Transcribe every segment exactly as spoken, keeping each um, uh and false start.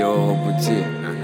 Кривого пути.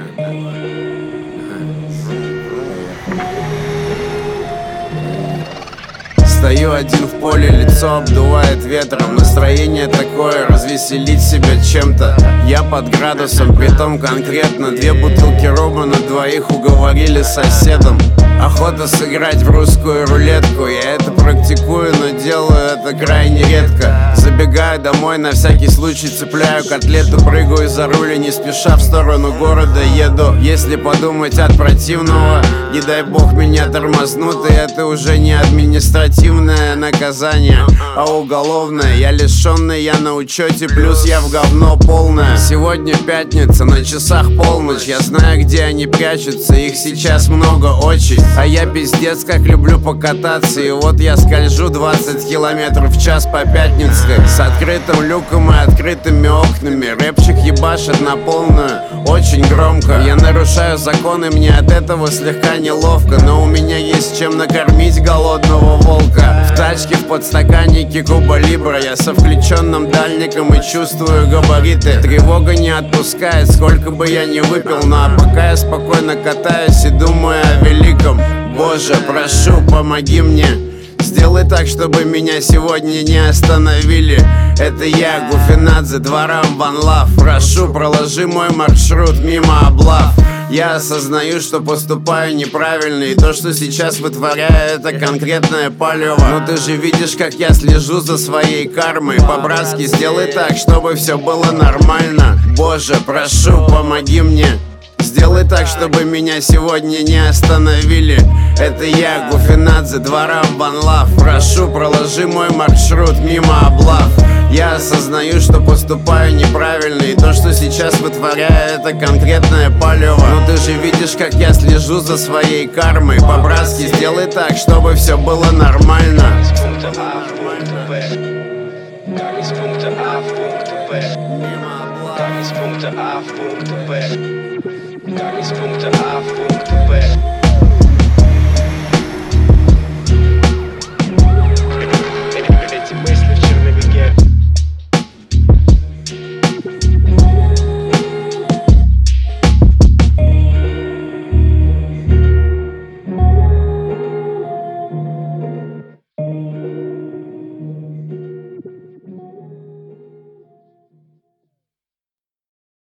Стою один в поле, лицо обдувает ветром. Настроение такое, развеселить себя чем-то. Я под градусом, притом конкретно. Две бутылки рома на двоих уговорили соседом. Охота сыграть в русскую рулетку. Я это практикую, но делаю это крайне редко. Забегаю домой, на всякий случай цепляю котлету. Прыгаю за руль и не спеша в сторону города еду. Если подумать от противного, не дай бог меня тормознут. И это уже не административное наказание, а уголовное. Я лишенный, я на учете, плюс я в говно полное. Сегодня пятница, на часах полночь. Я знаю, где они прячутся, их сейчас много очень. А я пиздец как люблю покататься. И вот я скольжу двадцать километров в час по Пятницкой, с открытым люком и открытыми окнами. Рэпчик ебашит на полную, очень громко. Я нарушаю законы, мне от этого слегка неловко. Но у меня есть чем накормить голодного волка. В тачке в подстаканнике Куба Либра. Я со включенным дальником и чувствую габариты. Тревога не отпускает, сколько бы я ни выпил. Ну а пока я спокойно катаюсь и думаю о великом. Боже, прошу, помоги мне. Сделай так, чтобы меня сегодня не остановили. Это я, Гуфинадзе, дворам One Love. Прошу, проложи мой маршрут мимо облав. Я осознаю, что поступаю неправильно. И то, что сейчас вытворяю, это конкретное палево. Но ты же видишь, как я слежу за своей кармой. По-братски сделай так, чтобы все было нормально. Боже, прошу, помоги мне. Сделай так, чтобы меня сегодня не остановили. Это я, Гуфинадзе, дворам One Love. Прошу, проложи мой маршрут мимо облав. Я осознаю, что поступаю неправильно. И то, что сейчас вытворяю, это конкретное палево. Но ты же видишь, как я слежу за своей кармой. По-братски сделай так, чтобы все было нормально. Tagespunkte A, Punkte B.